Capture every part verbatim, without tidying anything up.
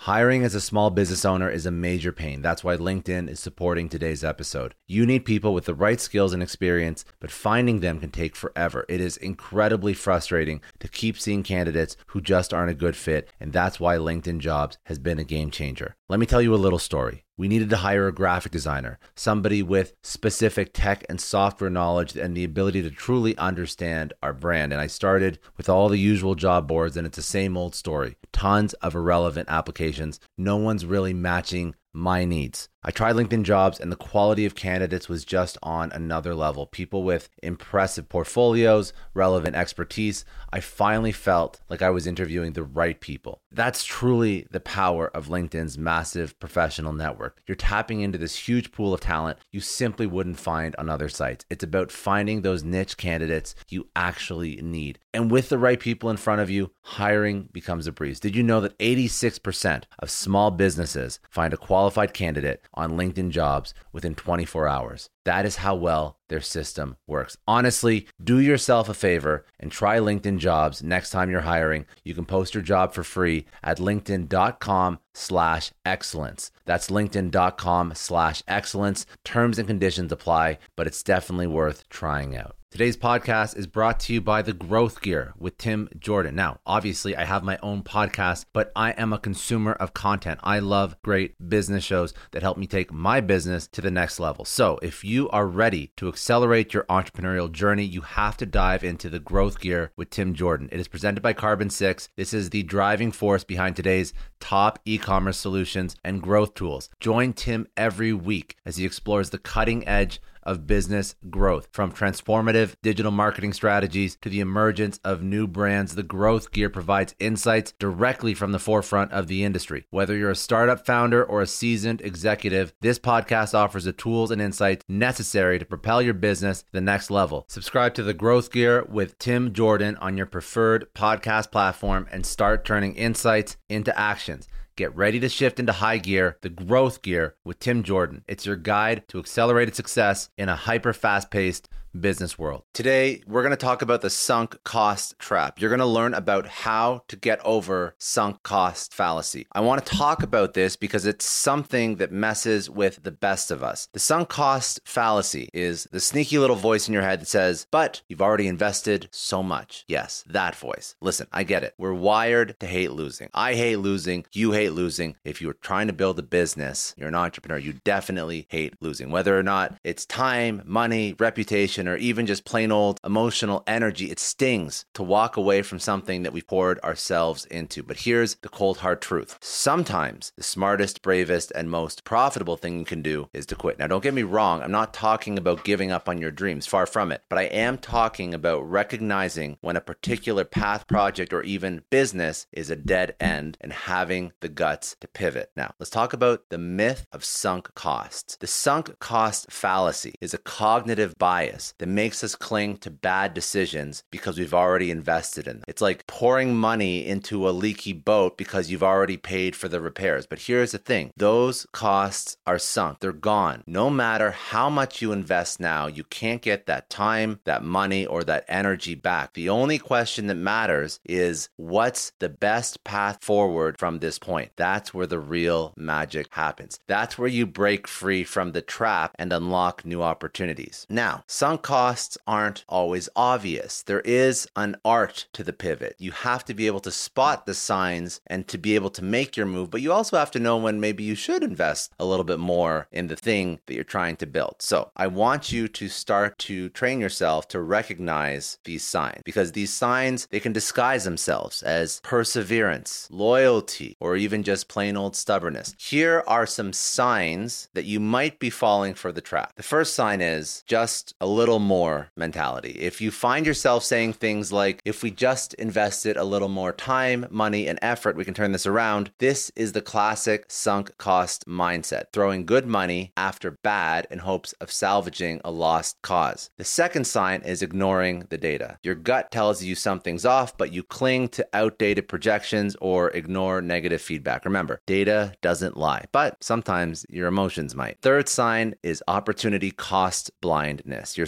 Hiring as a small business owner is a major pain. That's why LinkedIn is supporting today's episode. You need people with the right skills and experience, but finding them can take forever. It is incredibly frustrating to keep seeing candidates who just aren't a good fit, and that's why LinkedIn Jobs has been a game changer. Let me tell you a little story. We needed to hire a graphic designer, somebody with specific tech and software knowledge and the ability to truly understand our brand. And I started with all the usual job boards, and it's the same old story. Tons of irrelevant applications. No one's really matching my needs. I tried LinkedIn Jobs and the quality of candidates was just on another level. People with impressive portfolios, relevant expertise. I finally felt like I was interviewing the right people. That's truly the power of LinkedIn's massive professional network. You're tapping into this huge pool of talent you simply wouldn't find on other sites. It's about finding those niche candidates you actually need. And with the right people in front of you, hiring becomes a breeze. Did you know that eighty-six percent of small businesses find a qualified candidate on LinkedIn Jobs within twenty-four hours? That is how well their system works. Honestly, do yourself a favor and try LinkedIn Jobs next time you're hiring. You can post your job for free at linkedin.com slash excellence. That's linkedin.com slash excellence. Terms and conditions apply, but it's definitely worth trying out. Today's podcast is brought to you by The Growth Gear with Tim Jordan. Now, obviously, I have my own podcast, but I am a consumer of content. I love great business shows that help me take my business to the next level. So if you are ready to accelerate your entrepreneurial journey, you have to dive into The Growth Gear with Tim Jordan. It is presented by Carbon six. This is the driving force behind today's top e-commerce solutions and growth tools. Join Tim every week as he explores the cutting edge of business growth. From transformative digital marketing strategies to the emergence of new brands, The Growth Gear provides insights directly from the forefront of the industry. Whether you're a startup founder or a seasoned executive, this podcast offers the tools and insights necessary to propel your business to the next level. Subscribe to The Growth Gear with Tim Jordan on your preferred podcast platform and start turning insights into actions. Get ready to shift into high gear, The Growth Gear with Tim Jordan. It's your guide to accelerated success in a hyper fast-paced business world. Today, we're going to talk about the sunk cost trap. You're going to learn about how to get over sunk cost fallacy. I want to talk about this because it's something that messes with the best of us. The sunk cost fallacy is the sneaky little voice in your head that says, but you've already invested so much. Yes, that voice. Listen, I get it. We're wired to hate losing. I hate losing. You hate losing. If you're trying to build a business, you're an entrepreneur, you definitely hate losing. Whether or not it's time, money, reputation, or even just plain old emotional energy, it stings to walk away from something that we poured ourselves into. But here's the cold hard truth. Sometimes the smartest, bravest, and most profitable thing you can do is to quit. Now, don't get me wrong. I'm not talking about giving up on your dreams. Far from it. But I am talking about recognizing when a particular path, project, or even business is a dead end and having the guts to pivot. Now, let's talk about the myth of sunk costs. The sunk cost fallacy is a cognitive bias that makes us cling to bad decisions because we've already invested in them. It's like pouring money into a leaky boat because you've already paid for the repairs. But here's the thing. Those costs are sunk. They're gone. No matter how much you invest now, you can't get that time, that money, or that energy back. The only question that matters is what's the best path forward from this point. That's where the real magic happens. That's where you break free from the trap and unlock new opportunities. Now, sunk costs aren't always obvious. There is an art to the pivot. You have to be able to spot the signs and to be able to make your move, but you also have to know when maybe you should invest a little bit more in the thing that you're trying to build. So I want you to start to train yourself to recognize these signs, because these signs, they can disguise themselves as perseverance, loyalty, or even just plain old stubbornness. Here are some signs that you might be falling for the trap. The first sign is just a little more mentality. If you find yourself saying things like, if we just invested a little more time, money, and effort, we can turn this around. This is the classic sunk cost mindset, throwing good money after bad in hopes of salvaging a lost cause. The second sign is ignoring the data. Your gut tells you something's off, but you cling to outdated projections or ignore negative feedback. Remember, data doesn't lie, but sometimes your emotions might. Third sign is opportunity cost blindness. You're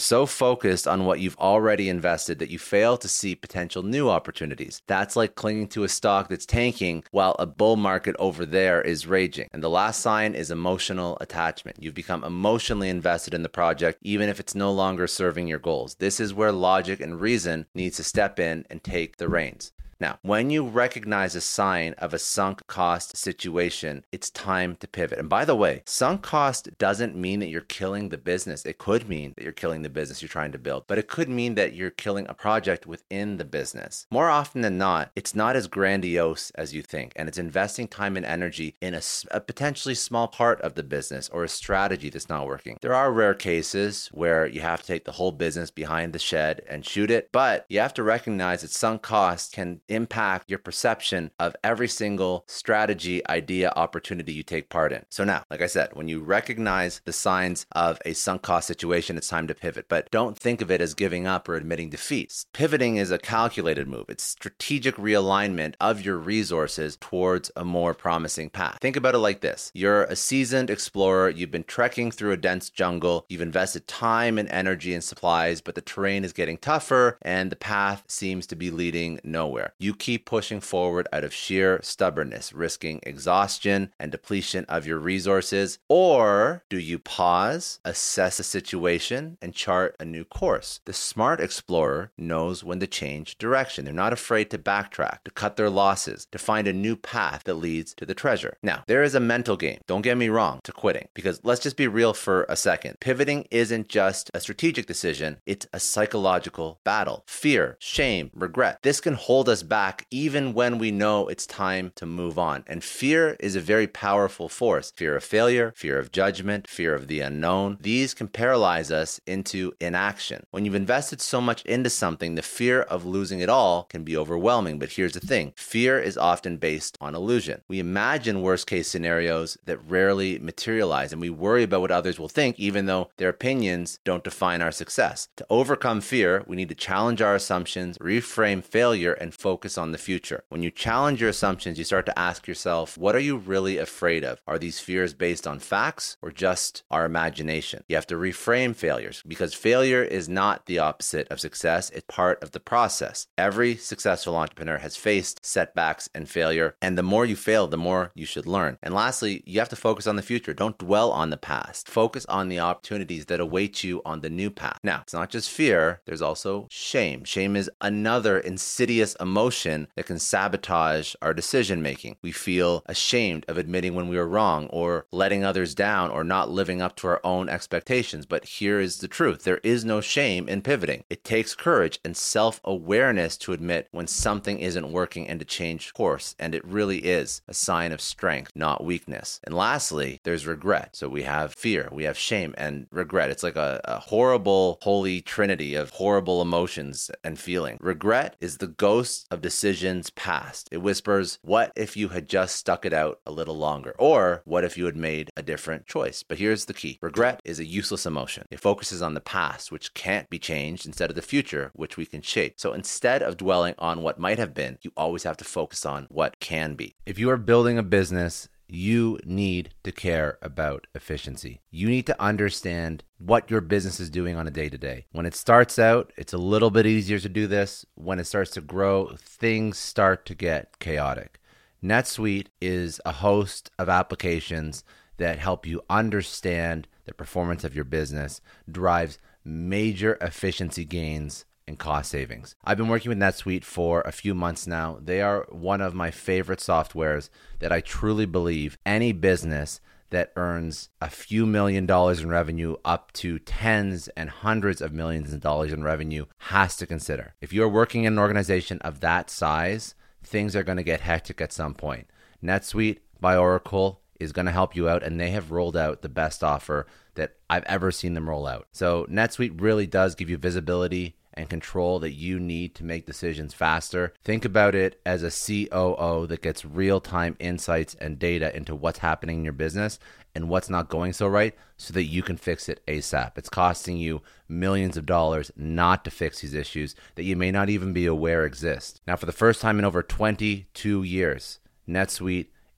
so focused on what you've already invested that you fail to see potential new opportunities. That's like clinging to a stock that's tanking while a bull market over there is raging. And the last sign is emotional attachment. You've become emotionally invested in the project, even if it's no longer serving your goals. This is where logic and reason needs to step in and take the reins. Now, when you recognize a sign of a sunk cost situation, it's time to pivot. And by the way, sunk cost doesn't mean that you're killing the business. It could mean that you're killing the business you're trying to build, but it could mean that you're killing a project within the business. More often than not, it's not as grandiose as you think, and it's investing time and energy in a, a potentially small part of the business or a strategy that's not working. There are rare cases where you have to take the whole business behind the shed and shoot it, but you have to recognize that sunk cost can impact your perception of every single strategy, idea, opportunity you take part in. So now, like I said, when you recognize the signs of a sunk cost situation, it's time to pivot. But don't think of it as giving up or admitting defeat. Pivoting is a calculated move. It's strategic realignment of your resources towards a more promising path. Think about it like this. You're a seasoned explorer. You've been trekking through a dense jungle. You've invested time and energy and supplies, but the terrain is getting tougher and the path seems to be leading nowhere. You keep pushing forward out of sheer stubbornness, risking exhaustion and depletion of your resources. Or do you pause, assess a situation, and chart a new course? The smart explorer knows when to change direction. They're not afraid to backtrack, to cut their losses, to find a new path that leads to the treasure. Now, there is a mental game, don't get me wrong, to quitting, because let's just be real for a second. Pivoting isn't just a strategic decision, it's a psychological battle. Fear, shame, regret. This can hold us back even when we know it's time to move on. And fear is a very powerful force. Fear of failure, fear of judgment, fear of the unknown. These can paralyze us into inaction. When you've invested so much into something, the fear of losing it all can be overwhelming. But here's the thing. Fear is often based on illusion. We imagine worst case scenarios that rarely materialize, and we worry about what others will think, even though their opinions don't define our success. To overcome fear, we need to challenge our assumptions, reframe failure, and focus on the future. When you challenge your assumptions, you start to ask yourself, what are you really afraid of? Are these fears based on facts or just our imagination? You have to reframe failures because failure is not the opposite of success. It's part of the process. Every successful entrepreneur has faced setbacks and failure, and the more you fail, the more you should learn. And lastly, you have to focus on the future. Don't dwell on the past. Focus on the opportunities that await you on the new path. Now, it's not just fear, there's also shame. Shame is another insidious emotion that can sabotage our decision making. We feel ashamed of admitting when we were wrong or letting others down or not living up to our own expectations. But here is the truth. There is no shame in pivoting. It takes courage and self-awareness to admit when something isn't working and to change course. And it really is a sign of strength, not weakness. And lastly, there's regret. So we have fear, we have shame and regret. It's like a, a horrible holy trinity of horrible emotions and feeling. Regret is the ghost of decisions past. It whispers, what if you had just stuck it out a little longer? Or what if you had made a different choice? But here's the key. Regret is a useless emotion. It focuses on the past, which can't be changed, instead of the future, which we can shape. So instead of dwelling on what might have been, you always have to focus on what can be. If you are building a business, you need to care about efficiency. You need to understand what your business is doing on a day-to-day. When it starts out, it's a little bit easier to do this. When it starts to grow, things start to get chaotic. NetSuite is a host of applications that help you understand the performance of your business, drives major efficiency gains and cost savings. I've been working with NetSuite for a few months now. They are one of my favorite softwares that I truly believe any business that earns a few million dollars in revenue up to tens and hundreds of millions of dollars in revenue has to consider. If you're working in an organization of that size, things are going to get hectic at some point. NetSuite by Oracle is going to help you out, and they have rolled out the best offer that I've ever seen them roll out. So NetSuite really does give you visibility and control that you need to make decisions faster. Think about it as a C O O that gets real-time insights and data into what's happening in your business and what's not going so right so that you can fix it ASAP. It's costing you millions of dollars not to fix these issues that you may not even be aware exist. Now, for the first time in over twenty-two years, NetSuite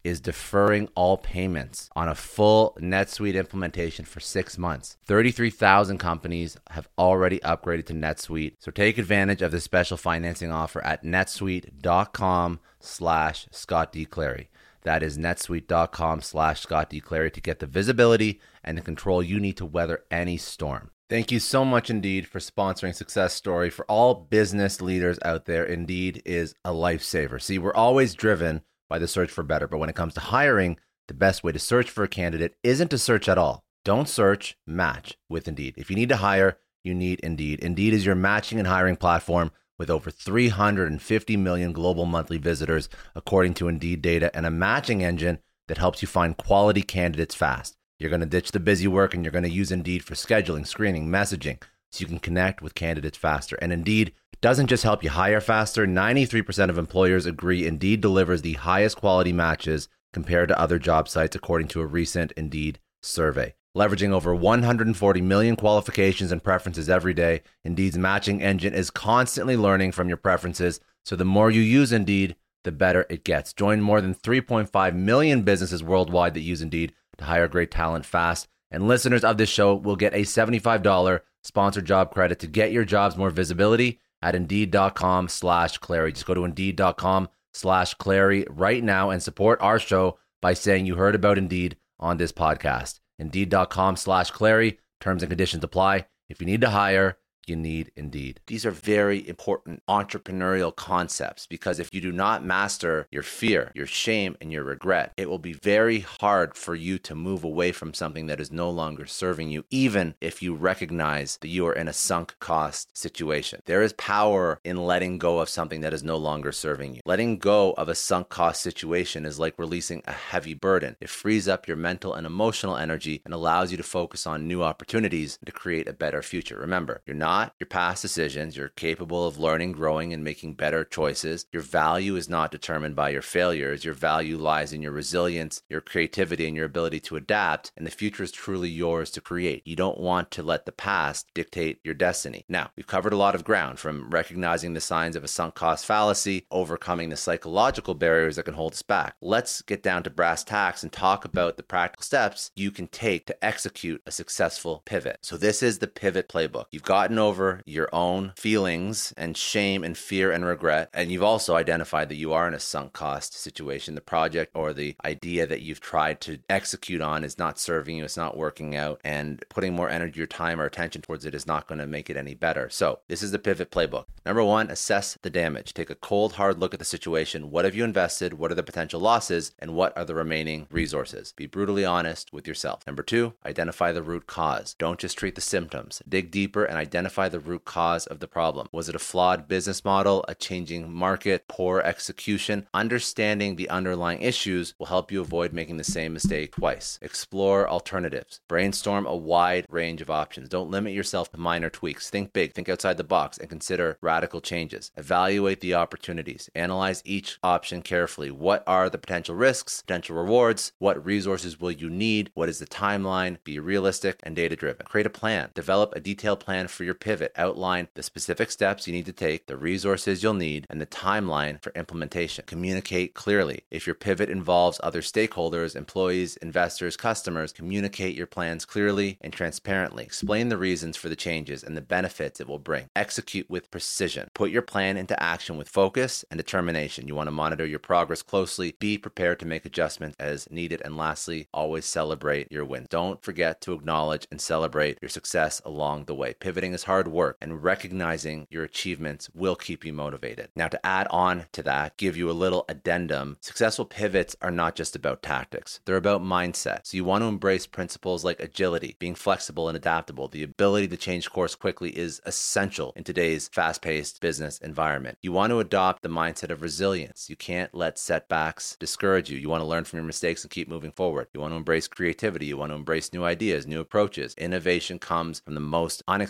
is deferring all payments on a full NetSuite implementation for six months. thirty-three thousand companies have already upgraded to NetSuite, so take advantage of this special financing offer at netsuite.com slash Scott D. Clary. That is netsuite.com slash Scott D. Clary to get the visibility and the control you need to weather any storm. Thank you so much, Indeed, for sponsoring Success Story. For all business leaders out there, Indeed is a lifesaver. See, we're always driven by the search for better, but when it comes to hiring, the best way to search for a candidate isn't to search at all. Don't search, match with Indeed. If you need to hire, you need Indeed. Indeed is your matching and hiring platform with over three hundred fifty million global monthly visitors, according to Indeed data, and a matching engine that helps you find quality candidates fast. You're going to ditch the busy work and you're going to use Indeed for scheduling, screening, messaging, so you can connect with candidates faster. And Indeed doesn't just help you hire faster. ninety-three percent of employers agree Indeed delivers the highest quality matches compared to other job sites, according to a recent Indeed survey. Leveraging over one hundred forty million qualifications and preferences every day, Indeed's matching engine is constantly learning from your preferences. So the more you use Indeed, the better it gets. Join more than three point five million businesses worldwide that use Indeed to hire great talent fast. And listeners of this show will get a seventy-five dollars sponsored job credit to get your jobs more visibility at Indeed.com slash Clary. Just go to Indeed.com slash Clary right now and support our show by saying you heard about Indeed on this podcast. Indeed.com slash Clary. Terms and conditions apply. If you need to hire, you need Indeed. These are very important entrepreneurial concepts because if you do not master your fear, your shame, and your regret, it will be very hard for you to move away from something that is no longer serving you, even if you recognize that you are in a sunk cost situation. There is power in letting go of something that is no longer serving you. Letting go of a sunk cost situation is like releasing a heavy burden. It frees up your mental and emotional energy and allows you to focus on new opportunities to create a better future. Remember, you're not your past decisions. You're capable of learning, growing, and making better choices. Your value is not determined by your failures. Your value lies in your resilience, your creativity, and your ability to adapt, and the future is truly yours to create. You don't want to let the past dictate your destiny. Now, we've covered a lot of ground, from recognizing the signs of a sunk cost fallacy, overcoming the psychological barriers that can hold us back. Let's get down to brass tacks and talk about the practical steps you can take to execute a successful pivot. So this is the pivot playbook. You've gotten over over your own feelings and shame and fear and regret. And you've also identified that you are in a sunk cost situation. The project or the idea that you've tried to execute on is not serving you. It's not working out. And putting more energy or time or attention towards it is not going to make it any better. So this is the pivot playbook. Number one, assess the damage. Take a cold, hard look at the situation. What have you invested? What are the potential losses? And what are the remaining resources? Be brutally honest with yourself. Number two, identify the root cause. Don't just treat the symptoms. Dig deeper and identify the root cause of the problem. Was it a flawed business model, a changing market, poor execution? Understanding the underlying issues will help you avoid making the same mistake twice. Explore alternatives. Brainstorm a wide range of options. Don't limit yourself to minor tweaks. Think big, think outside the box, and consider radical changes. Evaluate the opportunities. Analyze each option carefully. What are the potential risks, potential rewards? What resources will you need? What is the timeline? Be realistic and data-driven. Create a plan. Develop a detailed plan for your pivot. Outline the specific steps you need to take, the resources you'll need, and the timeline for implementation. Communicate clearly. If your pivot involves other stakeholders, employees, investors, customers, communicate your plans clearly and transparently. Explain the reasons for the changes and the benefits it will bring. Execute with precision. Put your plan into action with focus and determination. You want to monitor your progress closely. Be prepared to make adjustments as needed. And lastly, always celebrate your wins. Don't forget to acknowledge and celebrate your success along the way. Pivoting is hard work, and recognizing your achievements will keep you motivated. Now, to add on to that, give you a little addendum, successful pivots are not just about tactics. They're about mindset. So you want to embrace principles like agility, being flexible and adaptable. The ability to change course quickly is essential in today's fast-paced business environment. You want to adopt the mindset of resilience. You can't let setbacks discourage you. You want to learn from your mistakes and keep moving forward. You want to embrace creativity. You want to embrace new ideas, new approaches. Innovation comes from the most unexpected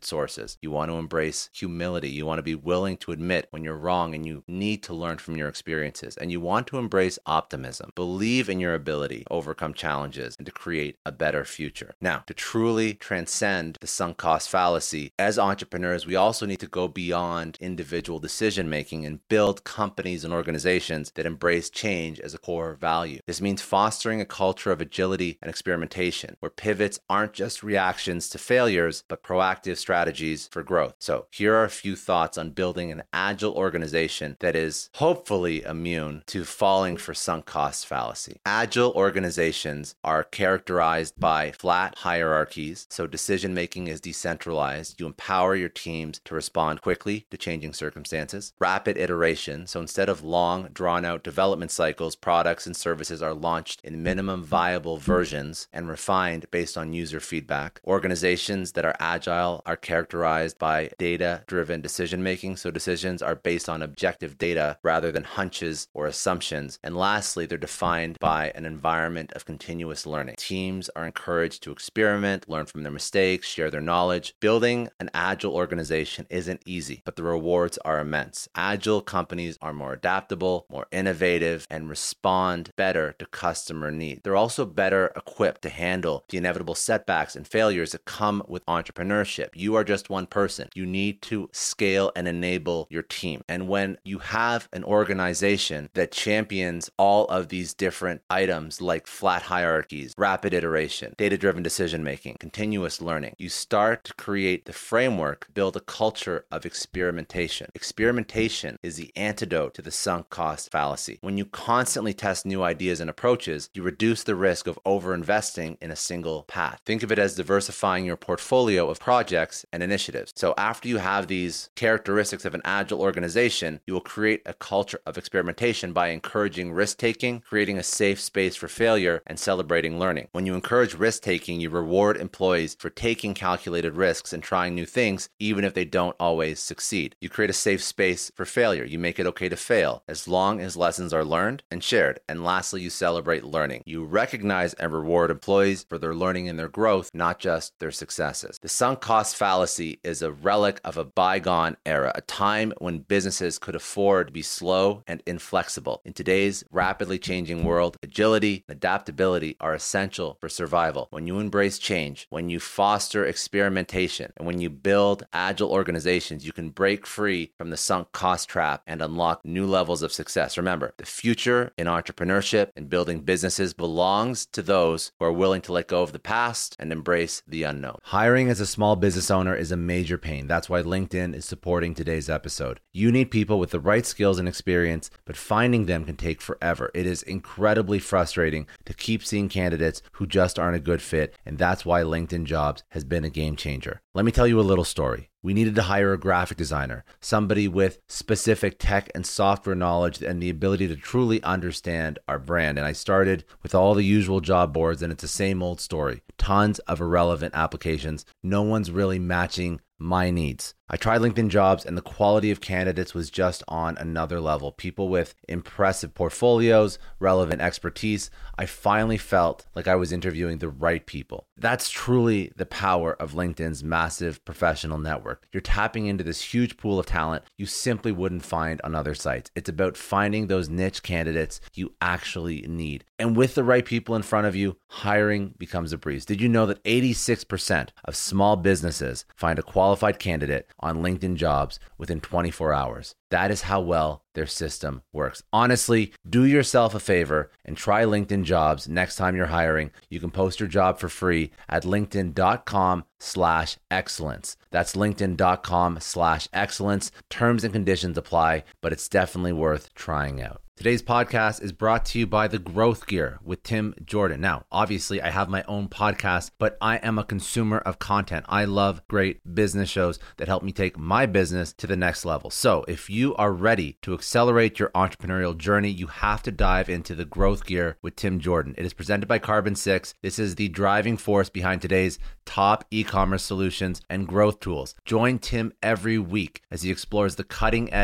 sources. You want to embrace humility. You want to be willing to admit when you're wrong and you need to learn from your experiences. And you want to embrace optimism. Believe in your ability to overcome challenges and to create a better future. Now, to truly transcend the sunk cost fallacy, as entrepreneurs, we also need to go beyond individual decision making and build companies and organizations that embrace change as a core value. This means fostering a culture of agility and experimentation, where pivots aren't just reactions to failures, but proactive strategies for growth. So here are a few thoughts on building an agile organization that is hopefully immune to falling for sunk cost fallacy. Agile organizations are characterized by flat hierarchies, so decision making is decentralized. You empower your teams to respond quickly to changing circumstances. Rapid iteration, so instead of long, drawn-out development cycles, products and services are launched in minimum viable versions and refined based on user feedback. Organizations that are agile are characterized by data-driven decision-making, so decisions are based on objective data rather than hunches or assumptions. And lastly, they're defined by an environment of continuous learning. Teams are encouraged to experiment, learn from their mistakes, share their knowledge. Building an agile organization isn't easy, but the rewards are immense. Agile companies are more adaptable, more innovative, and respond better to customer needs. They're also better equipped to handle the inevitable setbacks and failures that come with entrepreneurship. You are just one person. You need to scale and enable your team. And when you have an organization that champions all of these different items like flat hierarchies, rapid iteration, data-driven decision-making, continuous learning, you start to create the framework, build a culture of experimentation. Experimentation is the antidote to the sunk cost fallacy. When you constantly test new ideas and approaches, you reduce the risk of over-investing in a single path. Think of it as diversifying your portfolio of projects and initiatives. So after you have these characteristics of an agile organization, you will create a culture of experimentation by encouraging risk-taking, creating a safe space for failure, and celebrating learning. When you encourage risk-taking, you reward employees for taking calculated risks and trying new things, even if they don't always succeed. You create a safe space for failure. You make it okay to fail, as long as lessons are learned and shared. And lastly, you celebrate learning. You recognize and reward employees for their learning and their growth, not just their successes. The sunk cost fallacy is a relic of a bygone era, a time when businesses could afford to be slow and inflexible. In today's rapidly changing world, agility and adaptability are essential for survival. When you embrace change, when you foster experimentation, and when you build agile organizations, you can break free from the sunk cost trap and unlock new levels of success. Remember, the future in entrepreneurship and building businesses belongs to those who are willing to let go of the past and embrace the unknown. Hiring as a small business owner is a major pain. That's why LinkedIn is supporting today's episode. You need people with the right skills and experience, but finding them can take forever. It is incredibly frustrating to keep seeing candidates who just aren't a good fit, and that's why LinkedIn Jobs has been a game changer. Let me tell you a little story. We needed to hire a graphic designer, somebody with specific tech and software knowledge and the ability to truly understand our brand. And I started with all the usual job boards, and it's the same old story. Tons of irrelevant applications. No one's really matching my needs. I tried LinkedIn Jobs, and the quality of candidates was just on another level. People with impressive portfolios, relevant expertise. I finally felt like I was interviewing the right people. That's truly the power of LinkedIn's massive professional network. You're tapping into this huge pool of talent you simply wouldn't find on other sites. It's about finding those niche candidates you actually need. And with the right people in front of you, hiring becomes a breeze. Did you know that eighty-six percent of small businesses find a qualified candidate on LinkedIn Jobs within twenty-four hours? That is how well their system works. Honestly, do yourself a favor and try LinkedIn Jobs next time you're hiring. You can post your job for free at linkedin.com slash excellence. That's linkedin.com slash excellence. Terms and conditions apply, but it's definitely worth trying out. Today's podcast is brought to you by The Growth Gear with Tim Jordan. Now, obviously, I have my own podcast, but I am a consumer of content. I love great business shows that help me take my business to the next level. So if you are ready to accelerate your entrepreneurial journey, you have to dive into The Growth Gear with Tim Jordan. It is presented by Carbon six. This is the driving force behind today's top e-commerce solutions and growth tools. Join Tim every week as he explores the cutting edge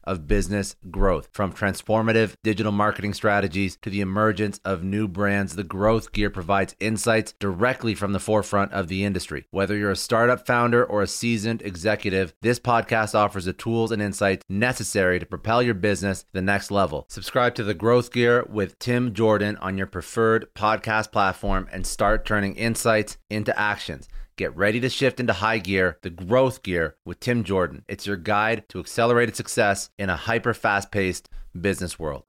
of business growth. From transformative digital marketing strategies to the emergence of new brands, the Growth Gear provides insights directly from the forefront of the industry. Whether you're a startup founder or a seasoned executive, this podcast offers the tools and insights necessary to propel your business to the next level. Subscribe to the Growth Gear with Tim Jordan on your preferred podcast platform and start turning insights into actions. Get ready to shift into high gear, the Growth Gear with Tim Jordan. It's your guide to accelerated success in a hyper fast-paced business world.